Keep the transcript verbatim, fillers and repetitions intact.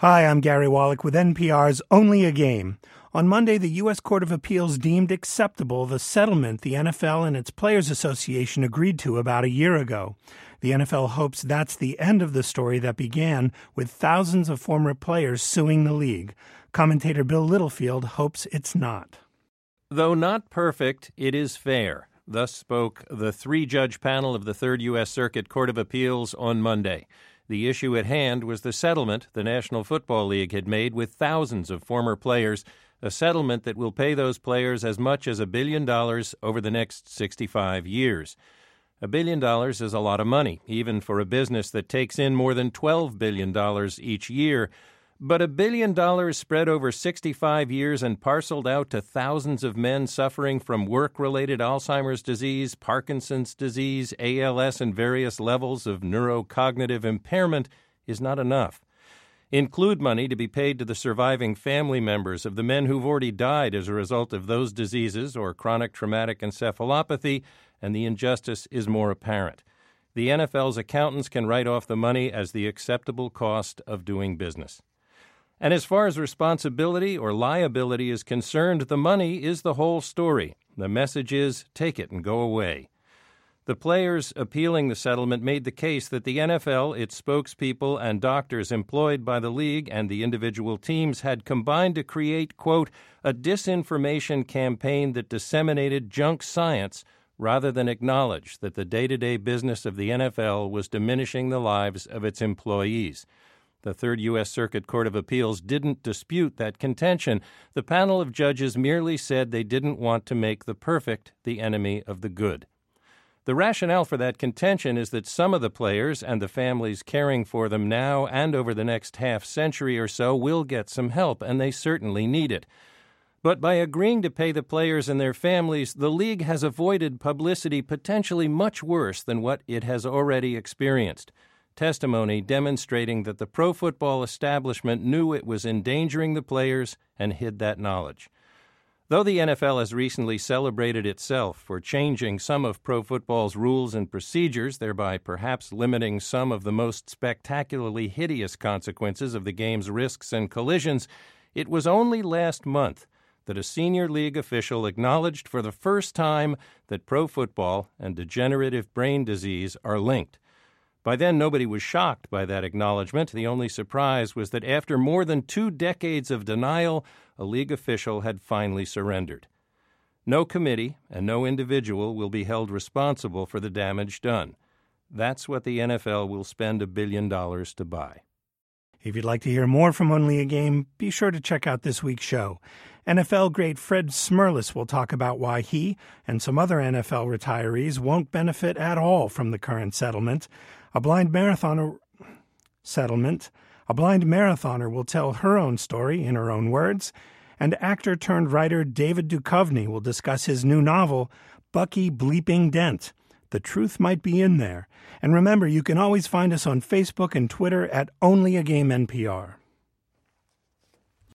Hi, I'm Gary Wallach with N P R's Only a Game. On Monday, the U S Court of Appeals deemed acceptable the settlement the N F L and its Players Association agreed to about a year ago. The N F L hopes that's the end of the story that began with thousands of former players suing the league. Commentator Bill Littlefield hopes it's not. Though not perfect, it is fair. Thus spoke the three-judge panel of the Third U S Circuit Court of Appeals on Monday. The issue at hand was the settlement the National Football League had made with thousands of former players, a settlement that will pay those players as much as a billion dollars over the next sixty-five years. A billion dollars is a lot of money, even for a business that takes in more than twelve billion dollars each year. But a billion dollars spread over sixty-five years and parceled out to thousands of men suffering from work-related Alzheimer's disease, Parkinson's disease, A L S, and various levels of neurocognitive impairment is not enough. Include money to be paid to the surviving family members of the men who've already died as a result of those diseases or chronic traumatic encephalopathy, and the injustice is more apparent. The N F L's accountants can write off the money as the acceptable cost of doing business. And as far as responsibility or liability is concerned, the money is the whole story. The message is, take it and go away. The players appealing the settlement made the case that the N F L, its spokespeople, and doctors employed by the league and the individual teams had combined to create, quote, a disinformation campaign that disseminated junk science rather than acknowledge that the day-to-day business of the N F L was diminishing the lives of its employees. The Third U S Circuit Court of Appeals didn't dispute that contention. The panel of judges merely said they didn't want to make the perfect the enemy of the good. The rationale for that contention is that some of the players and the families caring for them now and over the next half century or so will get some help, and they certainly need it. But by agreeing to pay the players and their families, the league has avoided publicity potentially much worse than what it has already experienced. Testimony demonstrating that the pro football establishment knew it was endangering the players and hid that knowledge. Though the N F L has recently celebrated itself for changing some of pro football's rules and procedures, thereby perhaps limiting some of the most spectacularly hideous consequences of the game's risks and collisions, it was only last month that a senior league official acknowledged for the first time that pro football and degenerative brain disease are linked. By then, nobody was shocked by that acknowledgement. The only surprise was that after more than two decades of denial, a league official had finally surrendered. No committee and no individual will be held responsible for the damage done. That's what the N F L will spend a billion dollars to buy. If you'd like to hear more from Only a Game, be sure to check out this week's show. N F L great Fred Smerlas will talk about why he and some other N F L retirees won't benefit at all from the current settlement. A blind marathoner settlement. A blind marathoner will tell her own story in her own words, and actor-turned-writer David Duchovny will discuss his new novel, Bucky Bleeping Dent. The truth might be in there. And remember, you can always find us on Facebook and Twitter at Only a Game N P R.